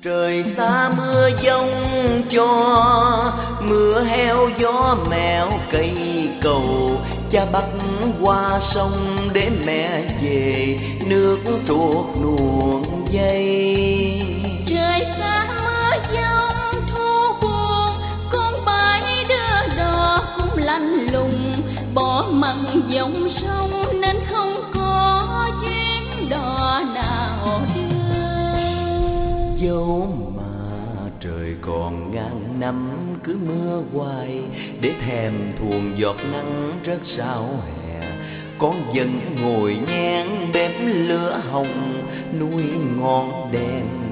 Trời xa mưa giông cho, mưa heo gió mèo cây cầu. Cha bắt qua sông để mẹ về, nước tuột luồng dây. Trời xa mưa giông thu buồn, con bãi đưa đò cũng lạnh lùng. Bỏ mặt dòng sông nên không có chuyến đò nào đưa. Dẫu mà trời còn ngàn năm cứ mưa hoài, để thèm thuồng giọt nắng rất sao hè. Con vẫn ngồi nhang bếp lửa hồng, nuôi ngọn đèn